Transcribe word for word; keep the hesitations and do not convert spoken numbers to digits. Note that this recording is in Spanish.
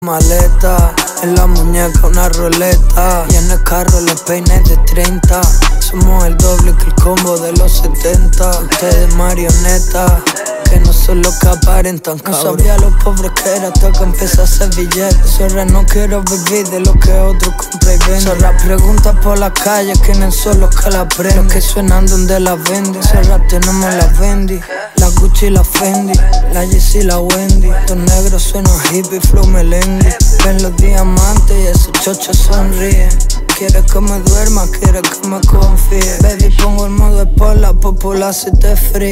Maleta, en la muñeca una roleta y en el carro los peines de treinta. Somos el doble que el combo de los setenta. Ustedes marionetas, que no son los que aparentan, cabrón. No sabía lo pobre que era hasta que empecé a hacer billetes. Zorra, no quiero vivir de lo que otros compran y venden. Zorra, pregunta por la calle quiénes son los que la prenden. Los que suenan donde la venden. Zorra, tenemos la Fendi, la Gucci y la Fendi, la Yeezy y la Wendy. Estos negros suenan hippie, flow Melendi. Ven los diamantes y esos chochos sonríen. Quiere que me duerma, quiere que me confíe. Baby, pongo el modo de por la popular si te fríe.